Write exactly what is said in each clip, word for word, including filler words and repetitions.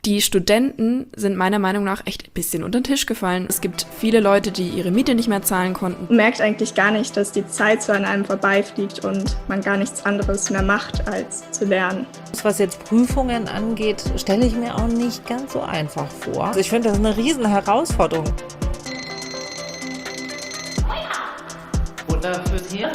Die Studenten sind meiner Meinung nach echt ein bisschen unter den Tisch gefallen. Es gibt viele Leute, die ihre Miete nicht mehr zahlen konnten. Man merkt eigentlich gar nicht, dass die Zeit so an einem vorbeifliegt und man gar nichts anderes mehr macht, als zu lernen. Was jetzt Prüfungen angeht, stelle ich mir auch nicht ganz so einfach vor. Also ich finde, das ist eine riesen Herausforderung. Futter fürs Hirn.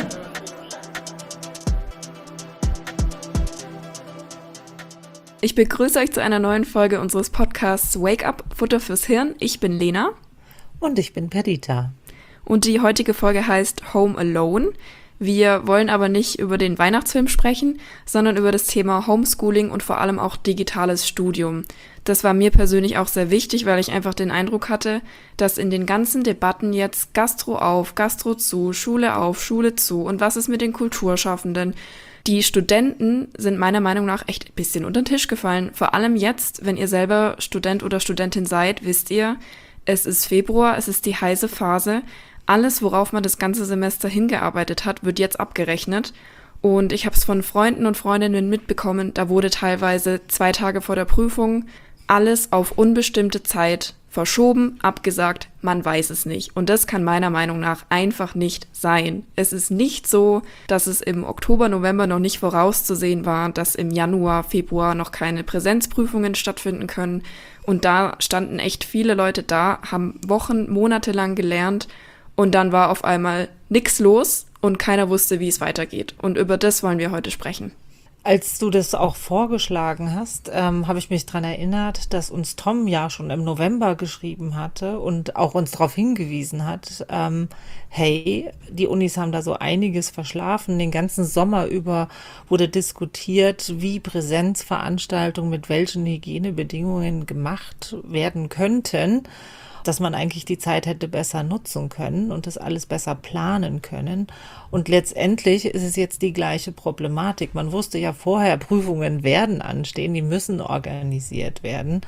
Ich begrüße euch zu einer neuen Folge unseres Podcasts Wake Up, Futter fürs Hirn. Ich bin Lena. Und ich bin Perdita. Und die heutige Folge heißt Home Alone. Wir wollen aber nicht über den Weihnachtsfilm sprechen, sondern über das Thema Homeschooling und vor allem auch digitales Studium. Das war mir persönlich auch sehr wichtig, weil ich einfach den Eindruck hatte, dass in den ganzen Debatten jetzt Gastro auf, Gastro zu, Schule auf, Schule zu und was ist mit den Kulturschaffenden? Die Studenten sind meiner Meinung nach echt ein bisschen unter den Tisch gefallen. Vor allem jetzt, wenn ihr selber Student oder Studentin seid, wisst ihr, es ist Februar, es ist die heiße Phase. Alles, worauf man das ganze Semester hingearbeitet hat, wird jetzt abgerechnet. Und ich habe es von Freunden und Freundinnen mitbekommen, da wurde teilweise zwei Tage vor der Prüfung alles auf unbestimmte Zeit verschoben, abgesagt, man weiß es nicht. Und das kann meiner Meinung nach einfach nicht sein. Es ist nicht so, dass es im Oktober, November noch nicht vorauszusehen war, dass im Januar, Februar noch keine Präsenzprüfungen stattfinden können. Und da standen echt viele Leute da, haben Wochen, Monate lang gelernt und dann war auf einmal nichts los und keiner wusste, wie es weitergeht. Und über das wollen wir heute sprechen. Als du das auch vorgeschlagen hast, ähm, habe ich mich daran erinnert, dass uns Tom ja schon im November geschrieben hatte und auch uns darauf hingewiesen hat, ähm, hey, die Unis haben da so einiges verschlafen. Den ganzen Sommer über wurde diskutiert, wie Präsenzveranstaltungen mit welchen Hygienebedingungen gemacht werden könnten, dass man eigentlich die Zeit hätte besser nutzen können und das alles besser planen können. Und letztendlich ist es jetzt die gleiche Problematik. Man wusste ja vorher, Prüfungen werden anstehen, die müssen organisiert werden.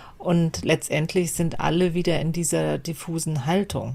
Und letztendlich sind alle wieder in dieser diffusen Haltung.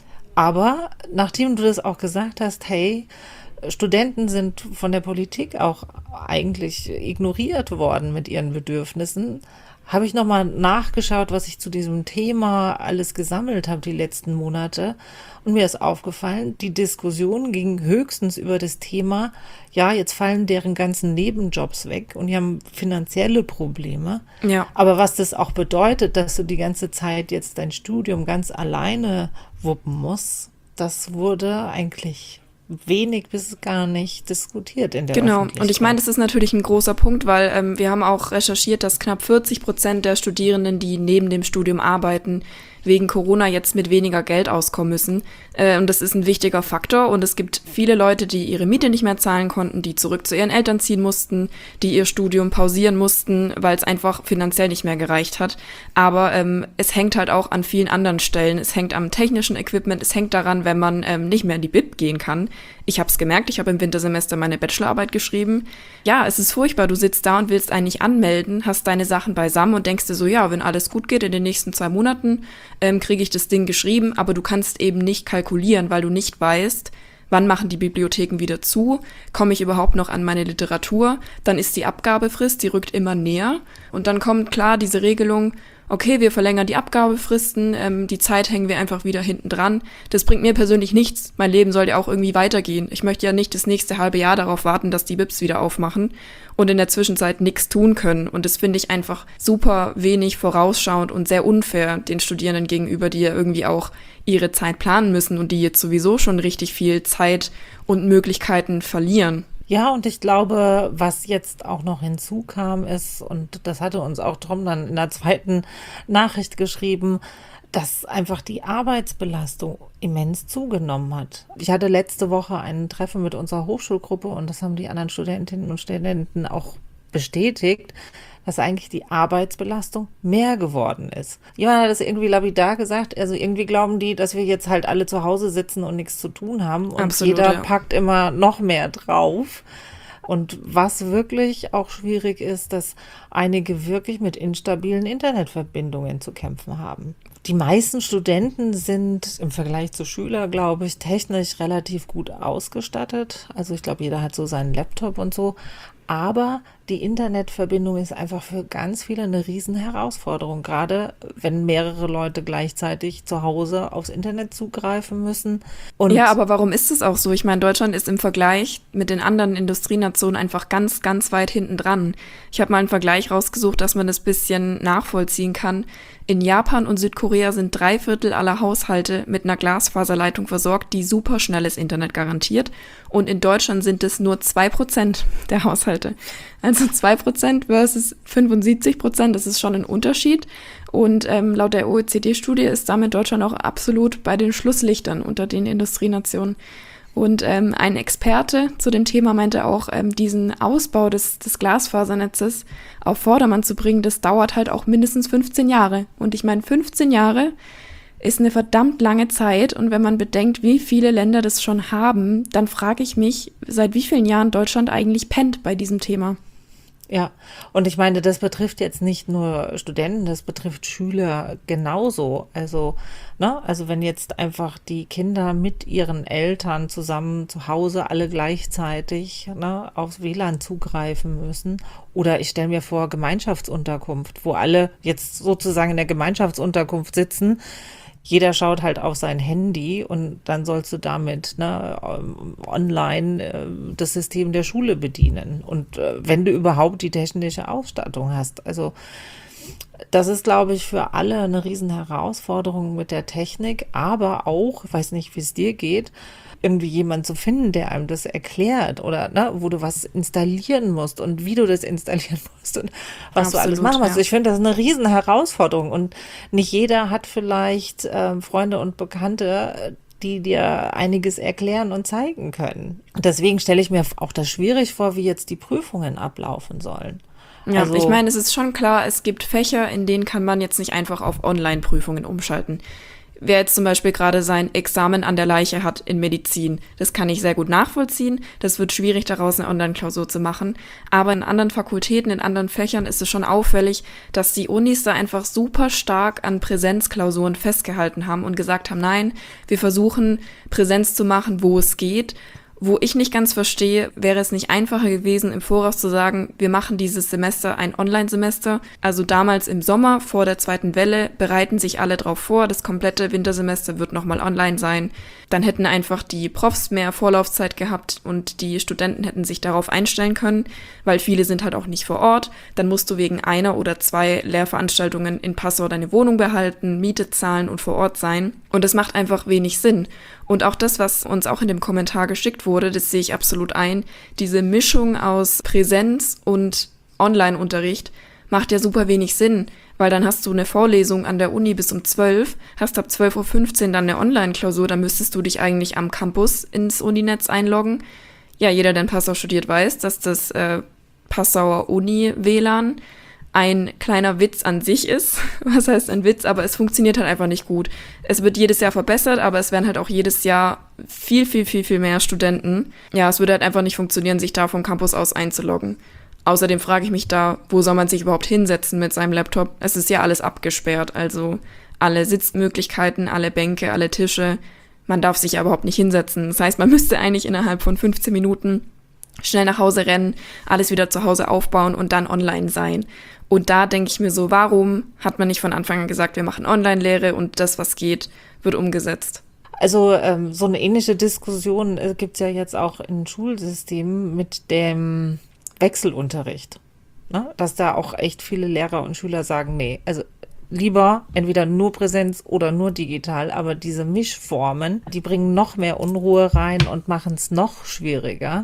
Aber nachdem du das auch gesagt hast, hey, Studenten sind von der Politik auch eigentlich ignoriert worden mit ihren Bedürfnissen, habe ich nochmal nachgeschaut, was ich zu diesem Thema alles gesammelt habe die letzten Monate. Und mir ist aufgefallen, die Diskussion ging höchstens über das Thema, ja, jetzt fallen deren ganzen Nebenjobs weg und die haben finanzielle Probleme. Ja. Aber was das auch bedeutet, dass du die ganze Zeit jetzt dein Studium ganz alleine wuppen musst, das wurde eigentlich wenig bis gar nicht diskutiert in der Genau, Öffentlichkeit. und ich meine, das ist natürlich ein großer Punkt, weil ähm, wir haben auch recherchiert, dass knapp vierzig Prozent der Studierenden, die neben dem Studium arbeiten, wegen Corona jetzt mit weniger Geld auskommen müssen. Äh, und das ist ein wichtiger Faktor. Und es gibt viele Leute, die ihre Miete nicht mehr zahlen konnten, die zurück zu ihren Eltern ziehen mussten, die ihr Studium pausieren mussten, weil es einfach finanziell nicht mehr gereicht hat. Aber ähm, es hängt halt auch an vielen anderen Stellen. Es hängt am technischen Equipment, es hängt daran, wenn man ähm, nicht mehr in die B I P gehen kann. Ich habe es gemerkt, ich habe im Wintersemester meine Bachelorarbeit geschrieben. Ja, es ist furchtbar, du sitzt da und willst eigentlich anmelden, hast deine Sachen beisammen und denkst dir so, ja, wenn alles gut geht in den nächsten zwei Monaten, ähm, kriege ich das Ding geschrieben, aber du kannst eben nicht kalkulieren, weil du nicht weißt, wann machen die Bibliotheken wieder zu, komme ich überhaupt noch an meine Literatur, dann ist die Abgabefrist, die rückt immer näher und dann kommt klar diese Regelung, okay, wir verlängern die Abgabefristen, ähm, die Zeit hängen wir einfach wieder hinten dran. Das bringt mir persönlich nichts. Mein Leben soll ja auch irgendwie weitergehen. Ich möchte ja nicht das nächste halbe Jahr darauf warten, dass die B I Ps wieder aufmachen und in der Zwischenzeit nichts tun können. Und das finde ich einfach super wenig vorausschauend und sehr unfair den Studierenden gegenüber, die ja irgendwie auch ihre Zeit planen müssen und die jetzt sowieso schon richtig viel Zeit und Möglichkeiten verlieren. Ja, und ich glaube, was jetzt auch noch hinzukam ist, und das hatte uns auch Tom dann in der zweiten Nachricht geschrieben, dass einfach die Arbeitsbelastung immens zugenommen hat. Ich hatte letzte Woche ein Treffen mit unserer Hochschulgruppe und das haben die anderen Studentinnen und Studenten auch bestätigt, dass eigentlich die Arbeitsbelastung mehr geworden ist. Jemand hat das irgendwie lapidar gesagt, also irgendwie glauben die, dass wir jetzt halt alle zu Hause sitzen und nichts zu tun haben und Absolut, jeder ja. packt immer noch mehr drauf. Und was wirklich auch schwierig ist, dass einige wirklich mit instabilen Internetverbindungen zu kämpfen haben. Die meisten Studenten sind im Vergleich zu Schülern, glaube ich, technisch relativ gut ausgestattet. Also ich glaube, jeder hat so seinen Laptop und so. Aber die Internetverbindung ist einfach für ganz viele eine riesen Herausforderung, gerade wenn mehrere Leute gleichzeitig zu Hause aufs Internet zugreifen müssen. Und ja, aber warum ist es auch so? Ich meine, Deutschland ist im Vergleich mit den anderen Industrienationen einfach ganz, ganz weit hinten dran. Ich habe mal einen Vergleich rausgesucht, dass man das bisschen nachvollziehen kann. In Japan und Südkorea sind drei Viertel aller Haushalte mit einer Glasfaserleitung versorgt, die superschnelles Internet garantiert. Und in Deutschland sind es nur zwei Prozent der Haushalte. Also zwei Prozent versus fünfundsiebzig Prozent, das ist schon ein Unterschied. Und ähm, laut der O E C D-Studie ist damit Deutschland auch absolut bei den Schlusslichtern unter den Industrienationen. Und ähm, ein Experte zu dem Thema meinte auch, ähm, diesen Ausbau des, des Glasfasernetzes auf Vordermann zu bringen, das dauert halt auch mindestens fünfzehn Jahre. Und ich meine, fünfzehn Jahre ist eine verdammt lange Zeit. Und wenn man bedenkt, wie viele Länder das schon haben, dann frage ich mich, seit wie vielen Jahren Deutschland eigentlich pennt bei diesem Thema. Ja, und ich meine, das betrifft jetzt nicht nur Studenten, das betrifft Schüler genauso. Also, ne, also wenn jetzt einfach die Kinder mit ihren Eltern zusammen zu Hause alle gleichzeitig, ne, aufs W L A N zugreifen müssen. Oder ich stelle mir vor, Gemeinschaftsunterkunft, wo alle jetzt sozusagen in der Gemeinschaftsunterkunft sitzen. Jeder schaut halt auf sein Handy und dann sollst du damit ne, online äh, das System der Schule bedienen. Und äh, wenn du überhaupt die technische Ausstattung hast. Also das ist, glaube ich, für alle eine riesen Herausforderung mit der Technik, aber auch, ich weiß nicht, wie es dir geht, irgendwie jemand zu finden, der einem das erklärt oder ne, wo du was installieren musst und wie du das installieren musst und was Absolut, du alles machen musst. Ja. Ich finde, das ist eine riesen Herausforderung und nicht jeder hat vielleicht äh, Freunde und Bekannte, die dir einiges erklären und zeigen können. Deswegen stelle ich mir auch das schwierig vor, wie jetzt die Prüfungen ablaufen sollen. Ja, also, ich meine, es ist schon klar, es gibt Fächer, in denen kann man jetzt nicht einfach auf Online-Prüfungen umschalten. Wer jetzt zum Beispiel gerade sein Examen an der Leiche hat in Medizin, das kann ich sehr gut nachvollziehen. Das wird schwierig, daraus eine Online-Klausur zu machen. Aber in anderen Fakultäten, in anderen Fächern ist es schon auffällig, dass die Unis da einfach super stark an Präsenzklausuren festgehalten haben und gesagt haben, nein, wir versuchen Präsenz zu machen, wo es geht. Wo ich nicht ganz verstehe, wäre es nicht einfacher gewesen, im Voraus zu sagen, wir machen dieses Semester ein Online-Semester. Also damals im Sommer vor der zweiten Welle bereiten sich alle drauf vor, das komplette Wintersemester wird nochmal online sein. Dann hätten einfach die Profs mehr Vorlaufzeit gehabt und die Studenten hätten sich darauf einstellen können, weil viele sind halt auch nicht vor Ort. Dann musst du wegen einer oder zwei Lehrveranstaltungen in Passau deine Wohnung behalten, Miete zahlen und vor Ort sein. Und das macht einfach wenig Sinn. Und auch das, was uns auch in dem Kommentar geschickt wurde, das sehe ich absolut ein. Diese Mischung aus Präsenz und Online-Unterricht macht ja super wenig Sinn, weil dann hast du eine Vorlesung an der Uni bis um zwölf, hast ab zwölf Uhr fünfzehn dann eine Online-Klausur, dann müsstest du dich eigentlich am Campus ins Uninetz einloggen. Ja, jeder, der in Passau studiert, weiß, dass das äh, Passauer Uni-W L A N ein kleiner Witz an sich ist. Was heißt ein Witz? Aber es funktioniert halt einfach nicht gut. Es wird jedes Jahr verbessert, aber es werden halt auch jedes Jahr viel, viel, viel, viel mehr Studenten. Ja, es würde halt einfach nicht funktionieren, sich da vom Campus aus einzuloggen. Außerdem frage ich mich da, wo soll man sich überhaupt hinsetzen mit seinem Laptop? Es ist ja alles abgesperrt, also alle Sitzmöglichkeiten, alle Bänke, alle Tische. Man darf sich ja überhaupt nicht hinsetzen. Das heißt, man müsste eigentlich innerhalb von fünfzehn Minuten schnell nach Hause rennen, alles wieder zu Hause aufbauen und dann online sein. Und da denke ich mir so, warum hat man nicht von Anfang an gesagt, wir machen Online-Lehre und das, was geht, wird umgesetzt? Also ähm, so eine ähnliche Diskussion äh, gibt es ja jetzt auch in Schulsystemen mit dem Wechselunterricht. Ne? Dass da auch echt viele Lehrer und Schüler sagen, nee, also lieber entweder nur Präsenz oder nur digital, aber diese Mischformen, die bringen noch mehr Unruhe rein und machen es noch schwieriger.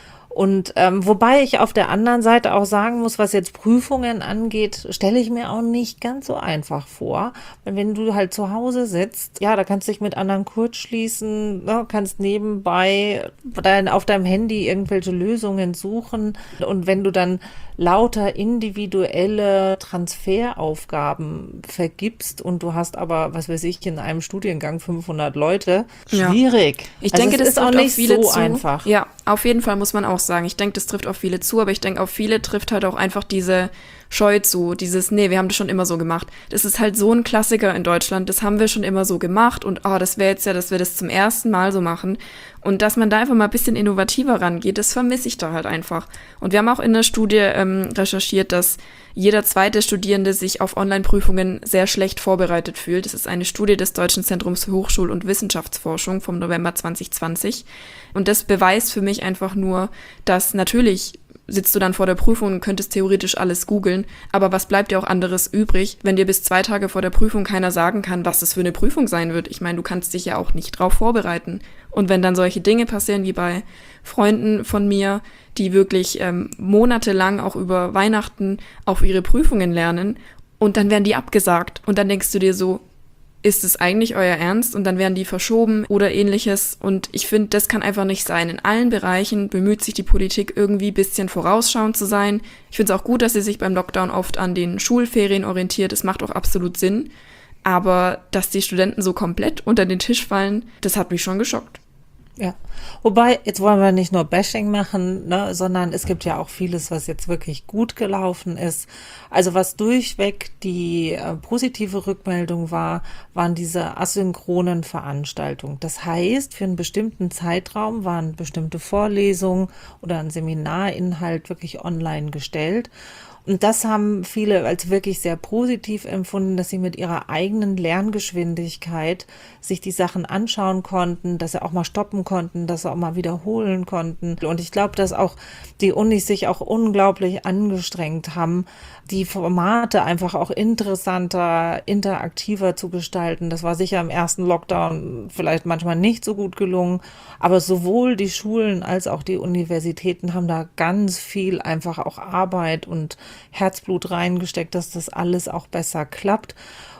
Und ähm, wobei ich auf der anderen Seite auch sagen muss, was jetzt Prüfungen angeht, stelle ich mir auch nicht ganz so einfach vor. Weil wenn du halt zu Hause sitzt, ja, da kannst du dich mit anderen kurz schließen, ne, kannst nebenbei dein, auf deinem Handy irgendwelche Lösungen suchen. Und wenn du dann lauter individuelle Transferaufgaben vergibst und du hast aber, was weiß ich, in einem Studiengang fünfhundert Leute, schwierig. Ja. Ich also denke, das ist auch nicht viele so zu. einfach. Ja, auf jeden Fall muss man auch sagen. Ich denke, das trifft auf viele zu, aber ich denke, auf viele trifft halt auch einfach diese scheut so, dieses, nee, wir haben das schon immer so gemacht. Das ist halt so ein Klassiker in Deutschland, das haben wir schon immer so gemacht und oh, das wäre jetzt ja, dass wir das zum ersten Mal so machen. Und dass man da einfach mal ein bisschen innovativer rangeht, das vermisse ich da halt einfach. Und wir haben auch in der Studie ähm, recherchiert, dass jeder zweite Studierende sich auf Online-Prüfungen sehr schlecht vorbereitet fühlt. Das ist eine Studie des Deutschen Zentrums für Hochschul- und Wissenschaftsforschung vom November zwanzig zwanzig. Und das beweist für mich einfach nur, dass natürlich sitzt du dann vor der Prüfung und könntest theoretisch alles googeln, aber was bleibt dir auch anderes übrig, wenn dir bis zwei Tage vor der Prüfung keiner sagen kann, was das für eine Prüfung sein wird? Ich meine, du kannst dich ja auch nicht drauf vorbereiten. Und wenn dann solche Dinge passieren wie bei Freunden von mir, die wirklich ähm, monatelang auch über Weihnachten auf ihre Prüfungen lernen und dann werden die abgesagt und dann denkst du dir so, ist es eigentlich euer Ernst? Und dann werden die verschoben oder ähnliches. Und ich finde, das kann einfach nicht sein. In allen Bereichen bemüht sich die Politik irgendwie ein bisschen vorausschauend zu sein. Ich finde es auch gut, dass sie sich beim Lockdown oft an den Schulferien orientiert. Das macht auch absolut Sinn. Aber dass die Studenten so komplett unter den Tisch fallen, das hat mich schon geschockt. Ja, wobei, jetzt wollen wir nicht nur Bashing machen, ne, sondern es gibt ja auch vieles, was jetzt wirklich gut gelaufen ist. Also was durchweg die äh, positive Rückmeldung war, waren diese asynchronen Veranstaltungen. Das heißt, für einen bestimmten Zeitraum waren bestimmte Vorlesungen oder ein Seminarinhalt wirklich online gestellt. Und das haben viele als wirklich sehr positiv empfunden, dass sie mit ihrer eigenen Lerngeschwindigkeit sich die Sachen anschauen konnten, dass sie auch mal stoppen konnten, dass sie auch mal wiederholen konnten. Und ich glaube, dass auch die Unis sich auch unglaublich angestrengt haben, die Formate einfach auch interessanter, interaktiver zu gestalten. Das war sicher im ersten Lockdown vielleicht manchmal nicht so gut gelungen, aber sowohl die Schulen als auch die Universitäten haben da ganz viel einfach auch Arbeit und Herzblut reingesteckt, dass das alles auch besser klappt.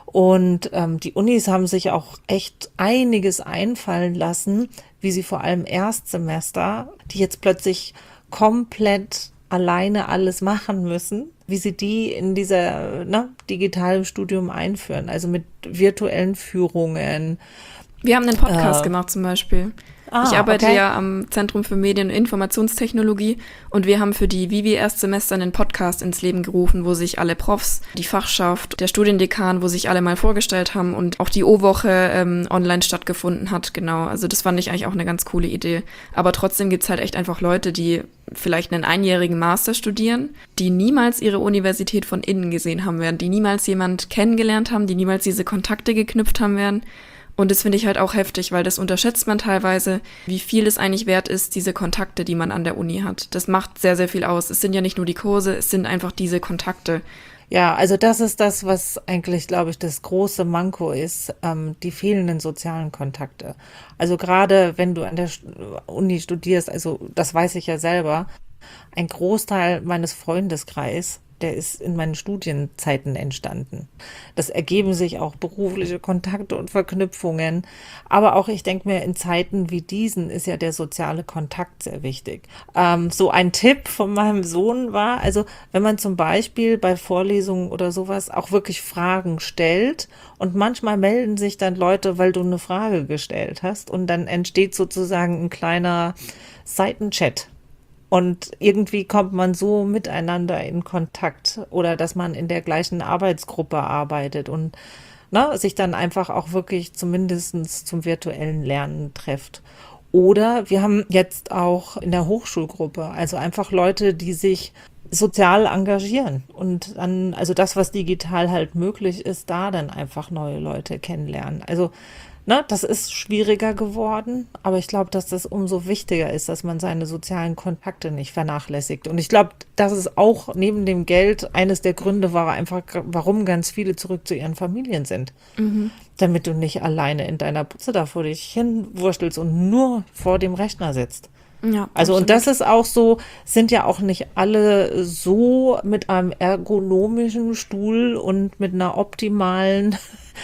Und ähm, die Unis haben sich auch echt einiges einfallen lassen, wie sie vor allem Erstsemester, die jetzt plötzlich komplett alleine alles machen müssen, wie sie die in dieser ne, digitalen Studium einführen, also mit virtuellen Führungen. Wir haben einen Podcast äh, gemacht zum Beispiel. Ah, ich arbeite okay. ja am Zentrum für Medien- und Informationstechnologie und wir haben für die Vivi Erstsemester einen Podcast ins Leben gerufen, wo sich alle Profs, die Fachschaft, der Studiendekan, wo sich alle mal vorgestellt haben und auch die O-Woche ähm, online stattgefunden hat, genau. Also das fand ich eigentlich auch eine ganz coole Idee. Aber trotzdem gibt's halt echt einfach Leute, die vielleicht einen einjährigen Master studieren, die niemals ihre Universität von innen gesehen haben werden, die niemals jemand kennengelernt haben, die niemals diese Kontakte geknüpft haben werden. Und das finde ich halt auch heftig, weil das unterschätzt man teilweise, wie viel es eigentlich wert ist, diese Kontakte, die man an der Uni hat. Das macht sehr, sehr viel aus. Es sind ja nicht nur die Kurse, es sind einfach diese Kontakte. Ja, also das ist das, was eigentlich, glaube ich, das große Manko ist, ähm, die fehlenden sozialen Kontakte. Also gerade wenn du an der Uni studierst, also das weiß ich ja selber, ein Großteil meines Freundeskreises, der ist in meinen Studienzeiten entstanden. Das ergeben sich auch berufliche Kontakte und Verknüpfungen. Aber auch, ich denke mir, in Zeiten wie diesen ist ja der soziale Kontakt sehr wichtig. Ähm, so ein Tipp von meinem Sohn war, also wenn man zum Beispiel bei Vorlesungen oder sowas auch wirklich Fragen stellt und manchmal melden sich dann Leute, weil du eine Frage gestellt hast und dann entsteht sozusagen ein kleiner Seitenchat. Und irgendwie kommt man so miteinander in Kontakt oder dass man in der gleichen Arbeitsgruppe arbeitet und ne, sich dann einfach auch wirklich zumindest zum virtuellen Lernen trifft. Oder wir haben jetzt auch in der Hochschulgruppe, also einfach Leute, die sich sozial engagieren und dann, also das, was digital halt möglich ist, da dann einfach neue Leute kennenlernen. Also Ne, das ist schwieriger geworden, aber ich glaube, dass das umso wichtiger ist, dass man seine sozialen Kontakte nicht vernachlässigt. Und ich glaube, dass es auch neben dem Geld eines der Gründe war, einfach, warum ganz viele zurück zu ihren Familien sind. Mhm. Damit du nicht alleine in deiner Butze da vor dich hinwurstelst und nur vor dem Rechner sitzt. Ja, also und das ist auch so, sind ja auch nicht alle so mit einem ergonomischen Stuhl und mit einer optimalen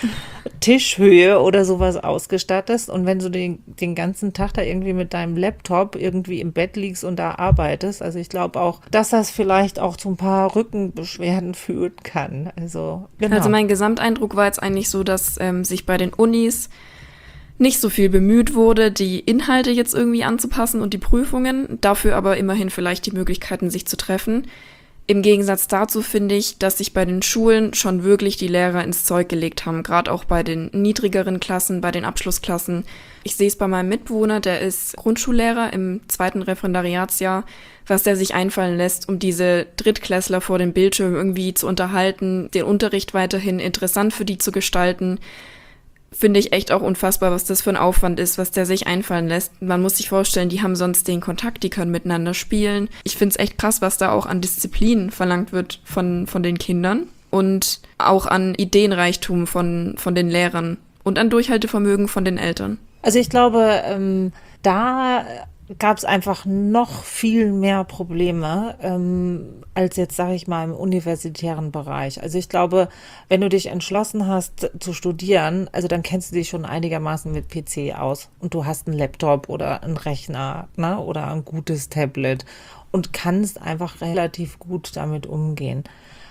Tischhöhe oder sowas ausgestattet. Und wenn du den, den ganzen Tag da irgendwie mit deinem Laptop irgendwie im Bett liegst und da arbeitest, also ich glaube auch, dass das vielleicht auch zu ein paar Rückenbeschwerden führen kann. Also, genau. Also mein Gesamteindruck war jetzt eigentlich so, dass ähm, sich bei den Unis nicht so viel bemüht wurde, die Inhalte jetzt irgendwie anzupassen und die Prüfungen, dafür aber immerhin vielleicht die Möglichkeiten, sich zu treffen. Im Gegensatz dazu finde ich, dass sich bei den Schulen schon wirklich die Lehrer ins Zeug gelegt haben, gerade auch bei den niedrigeren Klassen, bei den Abschlussklassen. Ich sehe es bei meinem Mitbewohner, der ist Grundschullehrer im zweiten Referendariatsjahr, was der sich einfallen lässt, um diese Drittklässler vor dem Bildschirm irgendwie zu unterhalten, den Unterricht weiterhin interessant für die zu gestalten. Finde ich echt auch unfassbar, was das für ein Aufwand ist, was der sich einfallen lässt. Man muss sich vorstellen, die haben sonst den Kontakt, die können miteinander spielen. Ich finde es echt krass, was da auch an Disziplin verlangt wird von, von den Kindern und auch an Ideenreichtum von, von den Lehrern und an Durchhaltevermögen von den Eltern. Also ich glaube, ähm, da gab es einfach noch viel mehr Probleme ähm, als jetzt, sage ich mal, im universitären Bereich. Also ich glaube, wenn du dich entschlossen hast zu studieren, also dann kennst du dich schon einigermaßen mit P C aus und du hast einen Laptop oder einen Rechner, ne, oder ein gutes Tablet und kannst einfach relativ gut damit umgehen.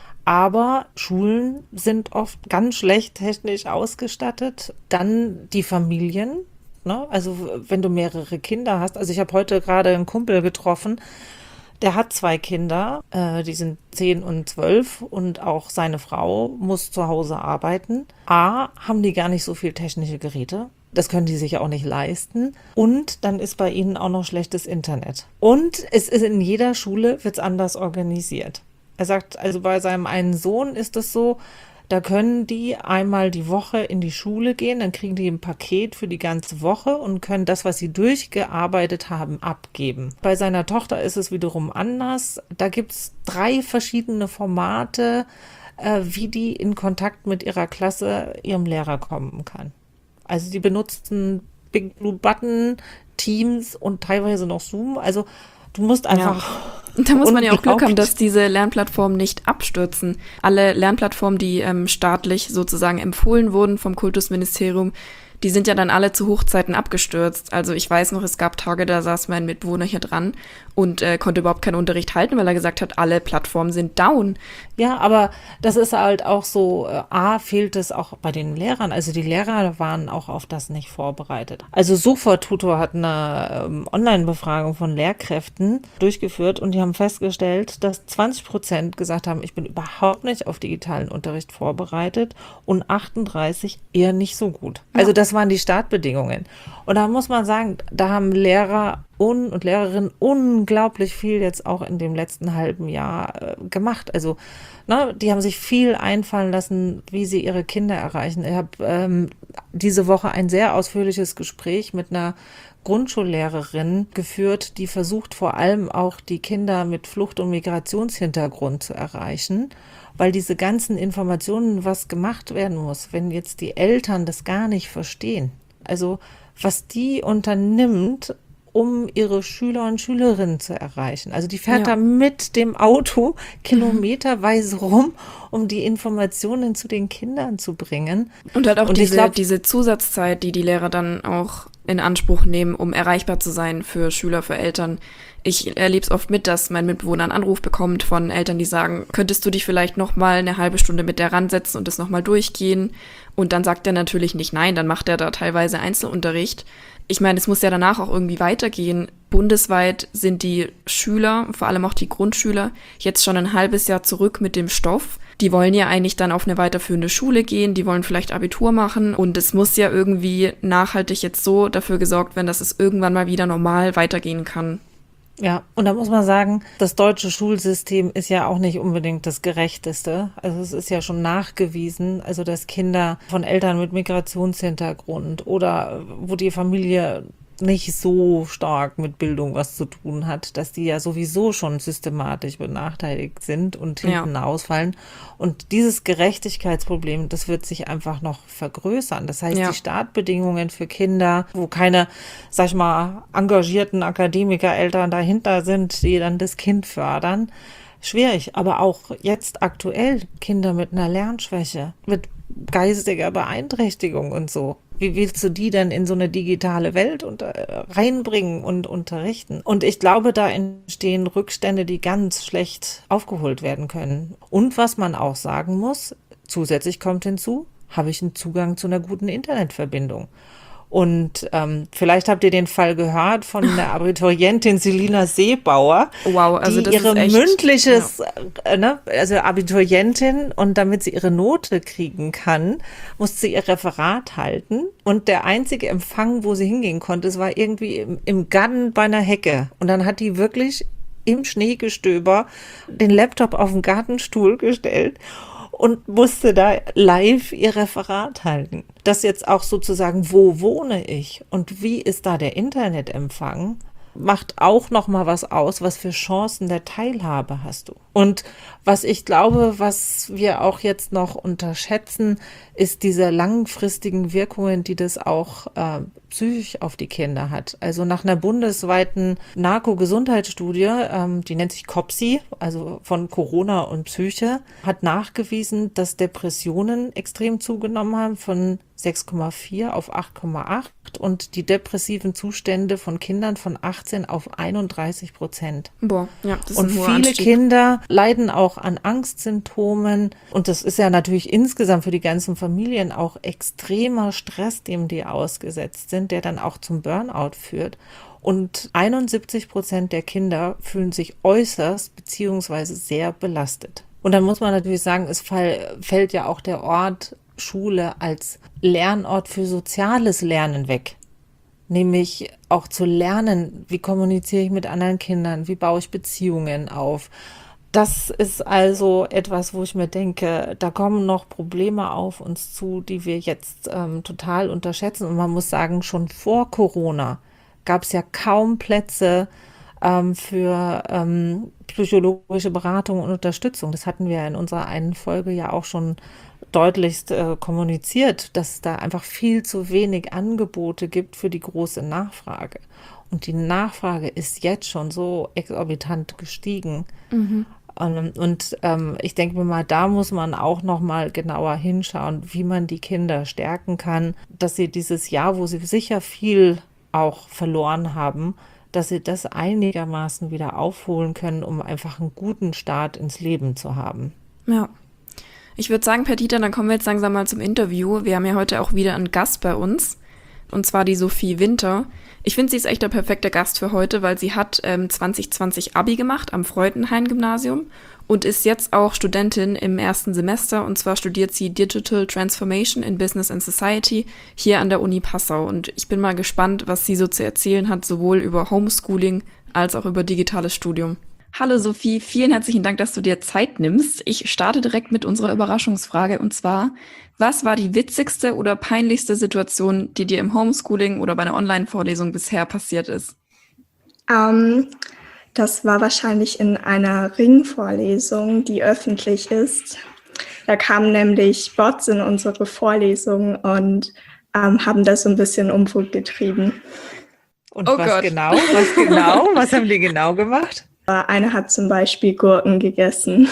Aber Schulen sind oft ganz schlecht technisch ausgestattet. Dann die Familien. Also wenn du mehrere Kinder hast, also ich habe heute gerade einen Kumpel getroffen, der hat zwei Kinder, äh, die sind zehn und zwölf und auch seine Frau muss zu Hause arbeiten. A, haben die gar nicht so viel technische Geräte, das können die sich auch nicht leisten und dann ist bei ihnen auch noch schlechtes Internet. Und es ist in jeder Schule, wird es anders organisiert. Er sagt, also bei seinem einen Sohn ist es so, da können die einmal die Woche in die Schule gehen, dann kriegen die ein Paket für die ganze Woche und können das, was sie durchgearbeitet haben, abgeben. Bei seiner Tochter ist es wiederum anders. Da gibt es drei verschiedene Formate, äh, wie die in Kontakt mit ihrer Klasse, ihrem Lehrer kommen kann. Also die benutzen Big Blue Button, Teams und teilweise noch Zoom. Also du musst einfach... Ja. Da muss man ja auch Glück haben, dass diese Lernplattformen nicht abstürzen. Alle Lernplattformen, die ähm, staatlich sozusagen empfohlen wurden vom Kultusministerium, die sind ja dann alle zu Hochzeiten abgestürzt. Also ich weiß noch, es gab Tage, da saß mein Mitbewohner hier dran und äh, konnte überhaupt keinen Unterricht halten, weil er gesagt hat, alle Plattformen sind down. Ja, aber das ist halt auch so, äh, A, fehlt es auch bei den Lehrern. Also die Lehrer waren auch auf das nicht vorbereitet. Also Sofa-Tutor hat eine ähm, Online-Befragung von Lehrkräften durchgeführt und die haben festgestellt, dass zwanzig Prozent gesagt haben, ich bin überhaupt nicht auf digitalen Unterricht vorbereitet und achtunddreißig eher nicht so gut. Ja. Also das waren die Startbedingungen. Und da muss man sagen, da haben Lehrer un- und Lehrerinnen unglaublich viel jetzt auch in dem letzten halben Jahr äh, gemacht. Also ne, die haben sich viel einfallen lassen, wie sie ihre Kinder erreichen. Ich habe ähm, diese Woche ein sehr ausführliches Gespräch mit einer Grundschullehrerin geführt, die versucht vor allem auch die Kinder mit Flucht- und Migrationshintergrund zu erreichen, weil diese ganzen Informationen, was gemacht werden muss, wenn jetzt die Eltern das gar nicht verstehen. Also was die unternimmt, um ihre Schüler und Schülerinnen zu erreichen. Also die fährt ja. da mit dem Auto kilometerweise rum, um die Informationen zu den Kindern zu bringen. Und halt auch und diese, glaub, diese Zusatzzeit, die die Lehrer dann auch in Anspruch nehmen, um erreichbar zu sein für Schüler, für Eltern. Ich erlebe es oft mit, dass mein Mitbewohner einen Anruf bekommt von Eltern, die sagen, könntest du dich vielleicht noch mal eine halbe Stunde mit der ransetzen und das noch mal durchgehen? Und dann sagt er natürlich nicht nein, dann macht er da teilweise Einzelunterricht. Ich meine, es muss ja danach auch irgendwie weitergehen. Bundesweit sind die Schüler, vor allem auch die Grundschüler, jetzt schon ein halbes Jahr zurück mit dem Stoff. Die wollen ja eigentlich dann auf eine weiterführende Schule gehen, die wollen vielleicht Abitur machen und es muss ja irgendwie nachhaltig jetzt so dafür gesorgt werden, dass es irgendwann mal wieder normal weitergehen kann. Ja, und da muss man sagen, das deutsche Schulsystem ist ja auch nicht unbedingt das gerechteste. Also es ist ja schon nachgewiesen, also dass Kinder von Eltern mit Migrationshintergrund oder wo die Familie nicht so stark mit Bildung was zu tun hat, dass die ja sowieso schon systematisch benachteiligt sind und hinten ja. ausfallen. Und dieses Gerechtigkeitsproblem, das wird sich einfach noch vergrößern. Das heißt, ja. die Startbedingungen für Kinder, wo keine, sag ich mal, engagierten Akademikereltern dahinter sind, die dann das Kind fördern, schwierig. Aber auch jetzt aktuell Kinder mit einer Lernschwäche, mit geistiger Beeinträchtigung und so. Wie willst du die denn in so eine digitale Welt unter, reinbringen und unterrichten? Und ich glaube, da entstehen Rückstände, die ganz schlecht aufgeholt werden können. Und was man auch sagen muss, zusätzlich kommt hinzu, habe ich einen Zugang zu einer guten Internetverbindung. Und ähm, vielleicht habt ihr den Fall gehört von der Abiturientin Selina Seebauer, Wow, also die das ihre ist echt, mündliches, ja. äh, ne, also Abiturientin, und damit sie ihre Note kriegen kann, musste sie ihr Referat halten. Und der einzige Empfang, wo sie hingehen konnte, es war irgendwie im, im Garten bei einer Hecke. Und dann hat die wirklich im Schneegestöber den Laptop auf den Gartenstuhl gestellt und musste da live ihr Referat halten. Das jetzt auch sozusagen, wo wohne ich und wie ist da der Internetempfang, macht auch noch mal was aus, was für Chancen der Teilhabe hast du. Und was ich glaube, was wir auch jetzt noch unterschätzen, ist diese langfristigen Wirkungen, die das auch äh, psychisch auf die Kinder hat. Also nach einer bundesweiten Narko-Gesundheitsstudie, ähm, die nennt sich COPSI, also von Corona und Psyche, hat nachgewiesen, dass Depressionen extrem zugenommen haben von sechs Komma vier auf acht Komma acht und die depressiven Zustände von Kindern von achtzehn auf einunddreißig Prozent. Boah, ja, das ist Und ein hoher viele Anstieg. Kinder leiden auch an Angstsymptomen. Und das ist ja natürlich insgesamt für die ganzen Familien auch extremer Stress, dem die ausgesetzt sind, der dann auch zum Burnout führt. Und einundsiebzig Prozent der Kinder fühlen sich äußerst beziehungsweise sehr belastet. Und dann muss man natürlich sagen, es fall, fällt ja auch der Ort Schule als Lernort für soziales Lernen weg. Nämlich auch zu lernen, wie kommuniziere ich mit anderen Kindern, wie baue ich Beziehungen auf. Das ist also etwas, wo ich mir denke, da kommen noch Probleme auf uns zu, die wir jetzt ähm, total unterschätzen. Und man muss sagen, schon vor Corona gab es ja kaum Plätze ähm, für ähm, psychologische Beratung und Unterstützung. Das hatten wir in unserer einen Folge ja auch schon deutlichst äh, kommuniziert, dass es da einfach viel zu wenig Angebote gibt für die große Nachfrage. Und die Nachfrage ist jetzt schon so exorbitant gestiegen. Mhm. Und, und ähm, ich denke mir mal, da muss man auch noch mal genauer hinschauen, wie man die Kinder stärken kann, dass sie dieses Jahr, wo sie sicher viel auch verloren haben, dass sie das einigermaßen wieder aufholen können, um einfach einen guten Start ins Leben zu haben. Ja. Ich würde sagen, Perdita, dann kommen wir jetzt langsam mal zum Interview. Wir haben ja heute auch wieder einen Gast bei uns, und zwar die Sophie Winter. Ich finde, sie ist echt der perfekte Gast für heute, weil sie hat ähm, zwanzig zwanzig Abi gemacht am Freudenhain-Gymnasium und ist jetzt auch Studentin im ersten Semester. Und zwar studiert sie Digital Transformation in Business and Society hier an der Uni Passau. Und ich bin mal gespannt, was sie so zu erzählen hat, sowohl über Homeschooling als auch über digitales Studium. Hallo Sophie, vielen herzlichen Dank, dass du dir Zeit nimmst. Ich starte direkt mit unserer Überraschungsfrage, und zwar, was war die witzigste oder peinlichste Situation, die dir im Homeschooling oder bei einer Online-Vorlesung bisher passiert ist? Ähm, das war wahrscheinlich in einer Ringvorlesung, die öffentlich ist. Da kamen nämlich Bots in unsere Vorlesung und ähm, haben das so ein bisschen Unfug getrieben. Und Oh was Gott. genau? Was genau? Was haben die genau gemacht? Einer hat zum Beispiel Gurken gegessen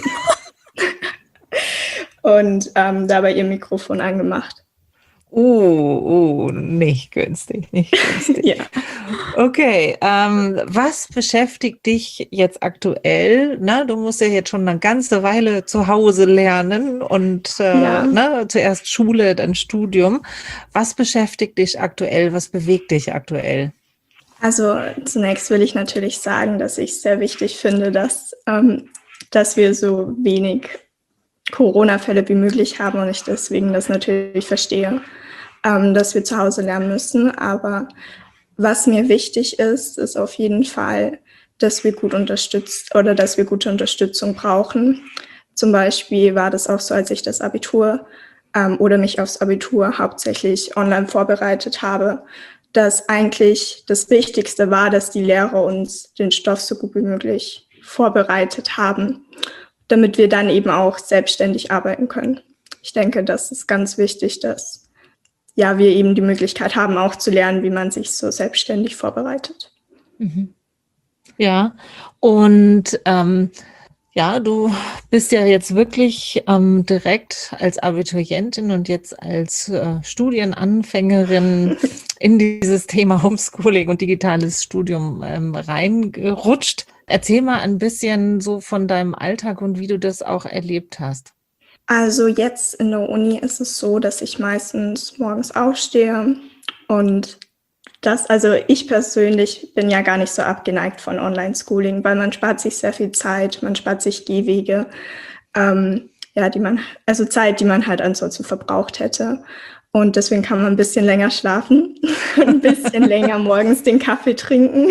und ähm, dabei ihr Mikrofon angemacht. Oh, oh, nicht günstig, nicht günstig. Ja. Okay, ähm, was beschäftigt dich jetzt aktuell? Ne? Du musst ja jetzt schon eine ganze Weile zu Hause lernen und äh, Ja. ne, zuerst Schule, dann Studium. Was beschäftigt dich aktuell? Was bewegt dich aktuell? Also zunächst will ich natürlich sagen, dass ich es sehr wichtig finde, dass, ähm, dass wir so wenig Corona-Fälle wie möglich haben und ich deswegen das natürlich verstehe, ähm, dass wir zu Hause lernen müssen. Aber was mir wichtig ist, ist auf jeden Fall, dass wir gut unterstützt oder dass wir gute Unterstützung brauchen. Zum Beispiel war das auch so, als ich das Abitur ähm, oder mich aufs Abitur hauptsächlich online vorbereitet habe, dass eigentlich das Wichtigste war, dass die Lehrer uns den Stoff so gut wie möglich vorbereitet haben, damit wir dann eben auch selbstständig arbeiten können. Ich denke, das ist ganz wichtig, dass ja, wir eben die Möglichkeit haben, auch zu lernen, wie man sich so selbstständig vorbereitet. Mhm. Ja, und ähm, ja, du bist ja jetzt wirklich ähm, direkt als Abiturientin und jetzt als äh, Studienanfängerin in dieses Thema Homeschooling und digitales Studium ähm, reingerutscht. Erzähl mal ein bisschen so von deinem Alltag und wie du das auch erlebt hast. Also jetzt in der Uni ist es so, dass ich meistens morgens aufstehe Und das, also ich persönlich bin ja gar nicht so abgeneigt von Online-Schooling, weil man spart sich sehr viel Zeit, man spart sich Gehwege, ähm, ja, die man, also Zeit, die man halt ansonsten verbraucht hätte. Und deswegen kann man ein bisschen länger schlafen und ein bisschen länger morgens den Kaffee trinken.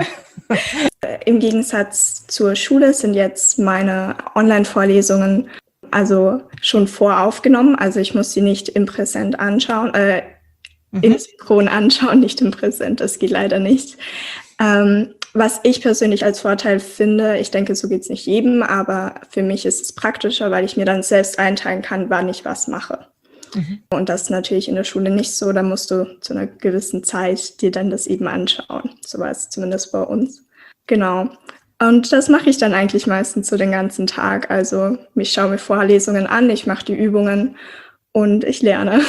Im Gegensatz zur Schule sind jetzt meine Online-Vorlesungen also schon voraufgenommen. Also ich muss sie nicht im Präsent anschauen, äh, mhm. im Synchron anschauen, nicht im Präsent. Das geht leider nicht. Ähm, was ich persönlich als Vorteil finde, ich denke, so geht es nicht jedem, aber für mich ist es praktischer, weil ich mir dann selbst einteilen kann, wann ich was mache. Mhm. Und das ist natürlich in der Schule nicht so. Da musst du zu einer gewissen Zeit dir dann das eben anschauen. So war es zumindest bei uns. Genau. Und das mache ich dann eigentlich meistens so den ganzen Tag. Also ich schaue mir Vorlesungen an, ich mache die Übungen und ich lerne.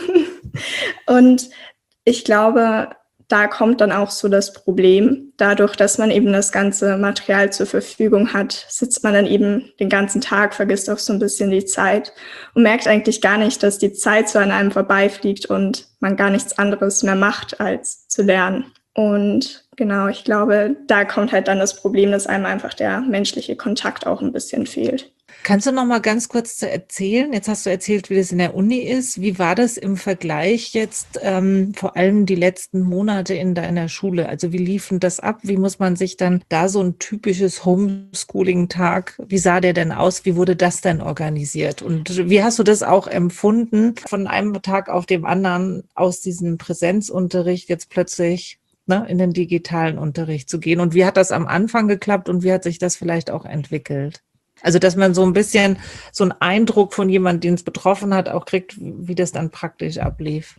Und ich glaube, da kommt dann auch so das Problem. Dadurch, dass man eben das ganze Material zur Verfügung hat, sitzt man dann eben den ganzen Tag, vergisst auch so ein bisschen die Zeit und merkt eigentlich gar nicht, dass die Zeit so an einem vorbeifliegt und man gar nichts anderes mehr macht, als zu lernen. Und genau, ich glaube, da kommt halt dann das Problem, dass einem einfach der menschliche Kontakt auch ein bisschen fehlt. Kannst du noch mal ganz kurz erzählen? Jetzt hast du erzählt, wie das in der Uni ist. Wie war das im Vergleich jetzt ähm, vor allem die letzten Monate in deiner Schule? Also wie lief denn das ab? Wie muss man sich dann da so ein typisches Homeschooling-Tag, wie sah der denn aus? Wie wurde das denn organisiert? Und wie hast du das auch empfunden, von einem Tag auf dem anderen aus diesem Präsenzunterricht jetzt plötzlich ne, in den digitalen Unterricht zu gehen? Und wie hat das am Anfang geklappt und wie hat sich das vielleicht auch entwickelt? Also, dass man so ein bisschen so einen Eindruck von jemandem, den es betroffen hat, auch kriegt, wie das dann praktisch ablief.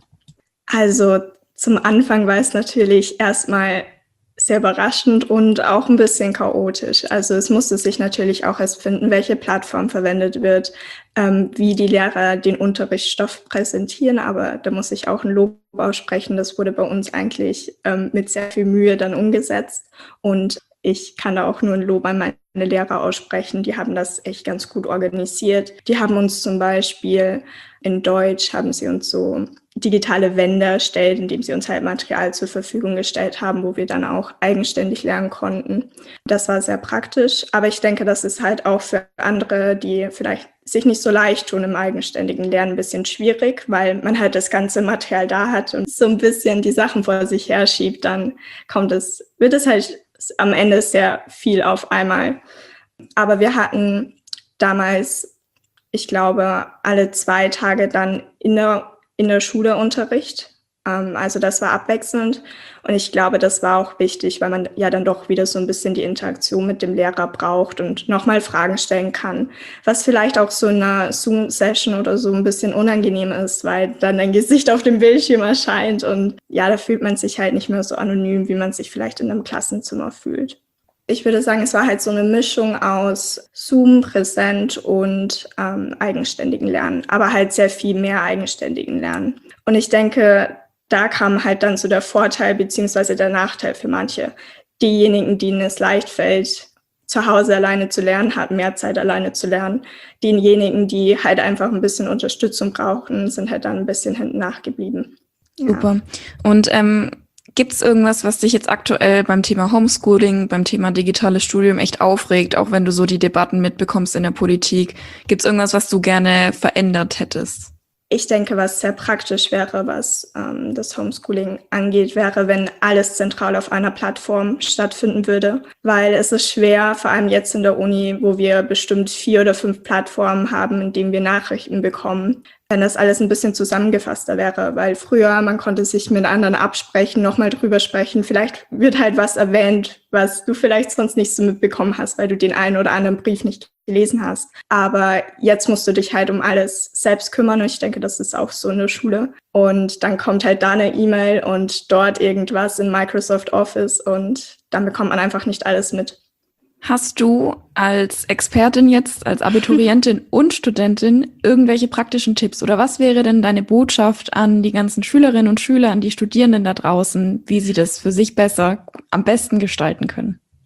Also zum Anfang war es natürlich erstmal sehr überraschend und auch ein bisschen chaotisch. Also es musste sich natürlich auch erst finden, welche Plattform verwendet wird, ähm, wie die Lehrer den Unterrichtsstoff präsentieren. Aber da muss ich auch ein Lob aussprechen. Das wurde bei uns eigentlich ähm, mit sehr viel Mühe dann umgesetzt. Und ich kann da auch nur ein Lob an meine Lehrer aussprechen. Die haben das echt ganz gut organisiert. Die haben uns zum Beispiel in Deutsch, haben sie uns so digitale Wände erstellt, indem sie uns halt Material zur Verfügung gestellt haben, wo wir dann auch eigenständig lernen konnten. Das war sehr praktisch. Aber ich denke, das ist halt auch für andere, die vielleicht sich nicht so leicht tun im eigenständigen Lernen, ein bisschen schwierig, weil man halt das ganze Material da hat und so ein bisschen die Sachen vor sich herschiebt. Dann kommt es, wird es halt am Ende sehr viel auf einmal. Aber wir hatten damals, ich glaube, alle zwei Tage dann in der, in der Schule Unterricht. Ähm, also das war abwechselnd. Und ich glaube, das war auch wichtig, weil man ja dann doch wieder so ein bisschen die Interaktion mit dem Lehrer braucht und nochmal Fragen stellen kann, was vielleicht auch so in einer Zoom-Session oder so ein bisschen unangenehm ist, weil dann dein Gesicht auf dem Bildschirm erscheint und ja, da fühlt man sich halt nicht mehr so anonym, wie man sich vielleicht in einem Klassenzimmer fühlt. Ich würde sagen, es war halt so eine Mischung aus Zoom, Präsent und ähm, eigenständigen Lernen, aber halt sehr viel mehr eigenständigen Lernen. Und ich denke, da kam halt dann so der Vorteil beziehungsweise der Nachteil für manche. Diejenigen, denen es leicht fällt, zu Hause alleine zu lernen, hatten mehr Zeit alleine zu lernen. Diejenigen, die halt einfach ein bisschen Unterstützung brauchten, sind halt dann ein bisschen hinten nachgeblieben. Ja. Super. Und ähm, gibt es irgendwas, was dich jetzt aktuell beim Thema Homeschooling, beim Thema digitales Studium echt aufregt, auch wenn du so die Debatten mitbekommst in der Politik? Gibt es irgendwas, was du gerne verändert hättest? Ich denke, was sehr praktisch wäre, was ähm, das Homeschooling angeht, wäre, wenn alles zentral auf einer Plattform stattfinden würde. Weil es ist schwer, vor allem jetzt in der Uni, wo wir bestimmt vier oder fünf Plattformen haben, in denen wir Nachrichten bekommen, wenn das alles ein bisschen zusammengefasster wäre. Weil früher, man konnte sich mit anderen absprechen, nochmal drüber sprechen. Vielleicht wird halt was erwähnt, was du vielleicht sonst nicht so mitbekommen hast, weil du den einen oder anderen Brief nicht gelesen hast. Aber jetzt musst du dich halt um alles selbst kümmern und ich denke, das ist auch so in der Schule. Und dann kommt halt da eine E-Mail und dort irgendwas in Microsoft Office und dann bekommt man einfach nicht alles mit. Hast du als Expertin jetzt, als Abiturientin und Studentin irgendwelche praktischen Tipps oder was wäre denn deine Botschaft an die ganzen Schülerinnen und Schüler, an die Studierenden da draußen, wie sie das für sich besser, am besten gestalten können?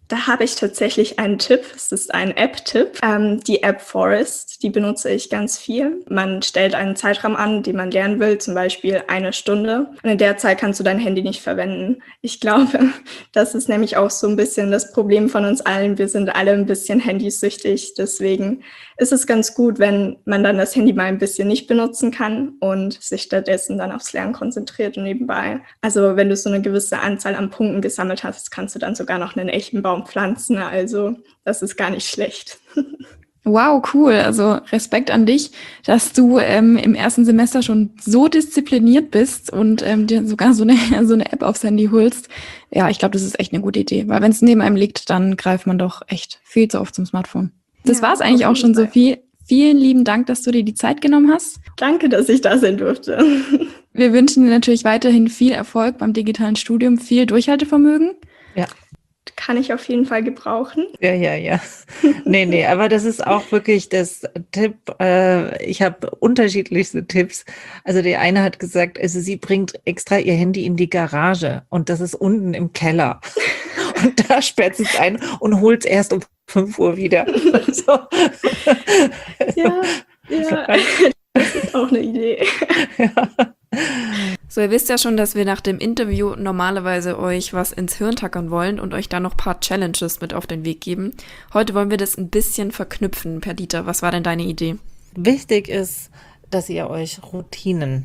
Da habe ich tatsächlich einen Tipp. Es ist ein App-Tipp. Ähm, die App Forest, die benutze ich ganz viel. Man stellt einen Zeitraum an, den man lernen will, zum Beispiel eine Stunde. Und in der Zeit kannst du dein Handy nicht verwenden. Ich glaube, das ist nämlich auch so ein bisschen das Problem von uns allen. Wir sind alle ein bisschen handysüchtig. Deswegen ist es ganz gut, wenn man dann das Handy mal ein bisschen nicht benutzen kann und sich stattdessen dann aufs Lernen konzentriert und nebenbei. Also wenn du so eine gewisse Anzahl an Punkten gesammelt hast, kannst du dann sogar noch einen echten Baum pflanzen. Also das ist gar nicht schlecht. Wow, cool. Also Respekt an dich, dass du ähm, im ersten Semester schon so diszipliniert bist und ähm, dir sogar so eine, so eine App aufs Handy holst. Ja, ich glaube, das ist echt eine gute Idee, weil wenn es neben einem liegt, dann greift man doch echt viel zu oft zum Smartphone. Das Ja, war es eigentlich auf auch jeden schon, Fall. Sophie. Vielen lieben Dank, dass du dir die Zeit genommen hast. Danke, dass ich da sein durfte. Wir wünschen dir natürlich weiterhin viel Erfolg beim digitalen Studium, viel Durchhaltevermögen. Ja. Kann ich auf jeden Fall gebrauchen. Ja, ja, ja. Nee, nee, aber das ist auch wirklich das Tipp. Äh, ich habe unterschiedlichste Tipps. Also die eine hat gesagt, also sie bringt extra ihr Handy in die Garage und das ist unten im Keller. Und da sperrt sie es ein und holt es erst um fünf Uhr wieder. So. Ja, ja, das ist auch eine Idee. Ja. So, ihr wisst ja schon, dass wir nach dem Interview normalerweise euch was ins Hirn tackern wollen und euch dann noch ein paar Challenges mit auf den Weg geben. Heute wollen wir das ein bisschen verknüpfen. Perdita, was war denn deine Idee? Wichtig ist, dass ihr euch Routinen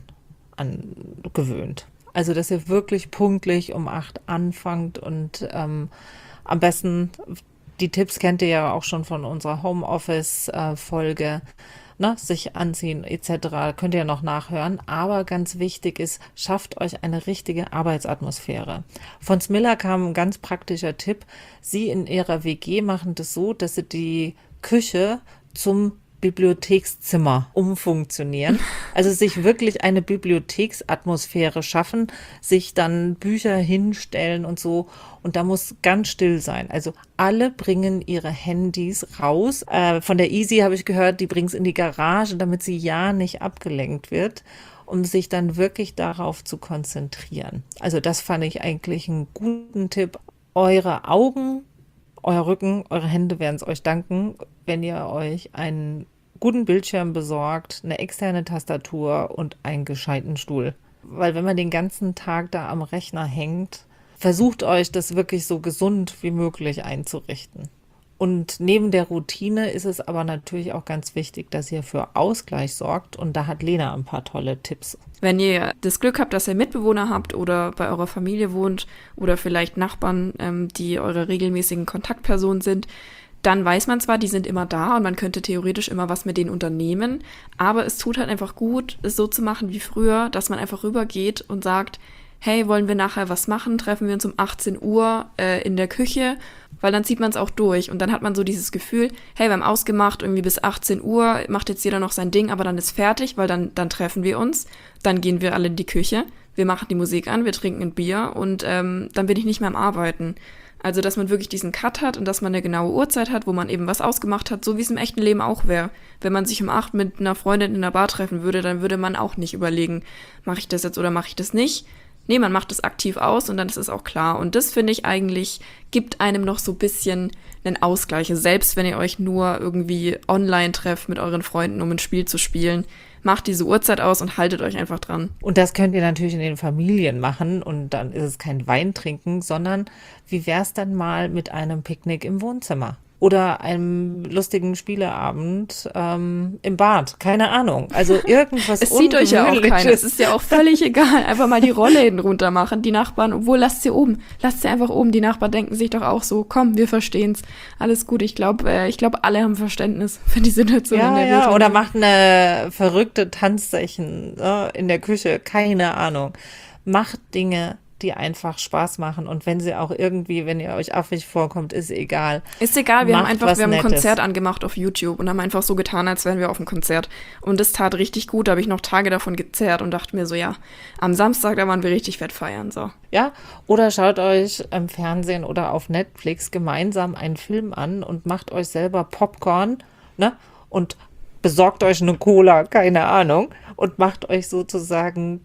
angewöhnt. Also, dass ihr wirklich pünktlich um acht anfangt und ähm, am besten, die Tipps kennt ihr ja auch schon von unserer Homeoffice-Folge, ne, sich anziehen et cetera. Könnt ihr noch nachhören. Aber ganz wichtig ist, schafft euch eine richtige Arbeitsatmosphäre. Von Smilla kam ein ganz praktischer Tipp. Sie in ihrer W G machen das so, dass sie die Küche zum Bibliothekszimmer umfunktionieren. Also sich wirklich eine Bibliotheksatmosphäre schaffen, sich dann Bücher hinstellen und so. Und da muss ganz still sein. Also alle bringen ihre Handys raus. Äh, von der Easy habe ich gehört, die bringen es in die Garage, damit sie ja nicht abgelenkt wird, um sich dann wirklich darauf zu konzentrieren. Also das fand ich eigentlich einen guten Tipp. Eure Augen, euer Rücken, eure Hände werden es euch danken, wenn ihr euch einen guten Bildschirm besorgt, eine externe Tastatur und einen gescheiten Stuhl. Weil wenn man den ganzen Tag da am Rechner hängt, versucht euch das wirklich so gesund wie möglich einzurichten. Und neben der Routine ist es aber natürlich auch ganz wichtig, dass ihr für Ausgleich sorgt. Und da hat Lena ein paar tolle Tipps. Wenn ihr das Glück habt, dass ihr Mitbewohner habt oder bei eurer Familie wohnt oder vielleicht Nachbarn, ähm, die eure regelmäßigen Kontaktpersonen sind, dann weiß man zwar, die sind immer da und man könnte theoretisch immer was mit denen unternehmen, aber es tut halt einfach gut, es so zu machen wie früher, dass man einfach rübergeht und sagt, hey, wollen wir nachher was machen? Treffen wir uns um achtzehn Uhr äh, in der Küche, weil dann zieht man es auch durch und dann hat man so dieses Gefühl, hey, wir haben ausgemacht, irgendwie bis achtzehn Uhr macht jetzt jeder noch sein Ding, aber dann ist fertig, weil dann, dann treffen wir uns, dann gehen wir alle in die Küche, wir machen die Musik an, wir trinken ein Bier und ähm, dann bin ich nicht mehr am Arbeiten. Also, dass man wirklich diesen Cut hat und dass man eine genaue Uhrzeit hat, wo man eben was ausgemacht hat, so wie es im echten Leben auch wäre. Wenn man sich um acht mit einer Freundin in einer Bar treffen würde, dann würde man auch nicht überlegen, mache ich das jetzt oder mache ich das nicht. Nee, man macht es aktiv aus und dann ist es auch klar. Und das, finde ich eigentlich, gibt einem noch so ein bisschen einen Ausgleich. Selbst wenn ihr euch nur irgendwie online trefft mit euren Freunden, um ein Spiel zu spielen, macht diese Uhrzeit aus und haltet euch einfach dran. Und das könnt ihr natürlich in den Familien machen und dann ist es kein Wein trinken, sondern wie wär's dann mal mit einem Picknick im Wohnzimmer? Oder einem lustigen Spieleabend ähm, im Bad. Keine Ahnung. Also irgendwas Es sieht euch ja auch keiner. Es Ungewöhnliches. ist ja auch völlig egal. Einfach mal die Rollläden runter machen. Die Nachbarn, obwohl, lasst sie oben. Lasst sie einfach oben. Die Nachbarn denken sich doch auch so, komm, wir verstehen's. Alles gut. Ich glaube, äh, ich glaube, alle haben Verständnis für die Situation in Ja, der ja, wir oder drin macht eine verrückte Tanzsession äh, in der Küche. Keine Ahnung. Macht Dinge, die einfach Spaß machen. Und wenn sie auch irgendwie, wenn ihr euch affig vorkommt, ist egal. sind. Ist egal, wir haben Macht einfach, was wir haben ein Nettes. Konzert angemacht auf YouTube und haben einfach so getan, als wären wir auf einem Konzert. Und das tat richtig gut. Da habe ich noch Tage davon gezerrt und dachte mir so, ja, am Samstag, da waren wir richtig fett feiern. So. Ja, oder schaut euch im Fernsehen oder auf Netflix gemeinsam einen Film an und macht euch selber Popcorn, ne? Und besorgt euch eine Cola, keine Ahnung, und macht euch sozusagen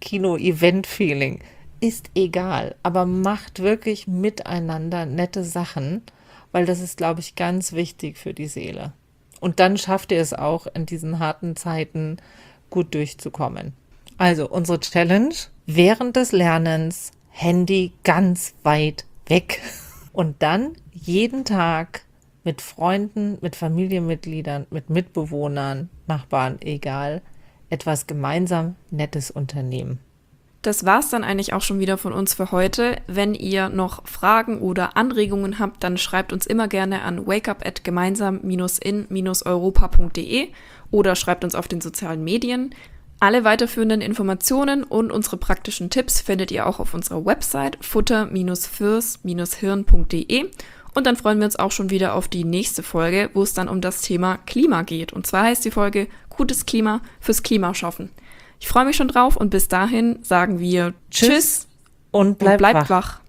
Kino-Event-Feeling. Ist egal, aber macht wirklich miteinander nette Sachen, weil das ist, glaube ich, ganz wichtig für die Seele. Und dann schafft ihr es auch, in diesen harten Zeiten gut durchzukommen. Also unsere Challenge: während des Lernens Handy ganz weit weg und dann jeden Tag mit Freunden, mit Familienmitgliedern, mit Mitbewohnern, Nachbarn, egal, etwas gemeinsam Nettes unternehmen. Das war's dann eigentlich auch schon wieder von uns für heute. Wenn ihr noch Fragen oder Anregungen habt, dann schreibt uns immer gerne an wakeup at gemeinsam in europa punkt de oder schreibt uns auf den sozialen Medien. Alle weiterführenden Informationen und unsere praktischen Tipps findet ihr auch auf unserer Website futter fürs hirn punkt de. Und dann freuen wir uns auch schon wieder auf die nächste Folge, wo es dann um das Thema Klima geht. Und zwar heißt die Folge Gutes Klima fürs Klima schaffen. Ich freue mich schon drauf und bis dahin sagen wir Tschüss, Tschüss und bleibt, und bleibt wach. wach.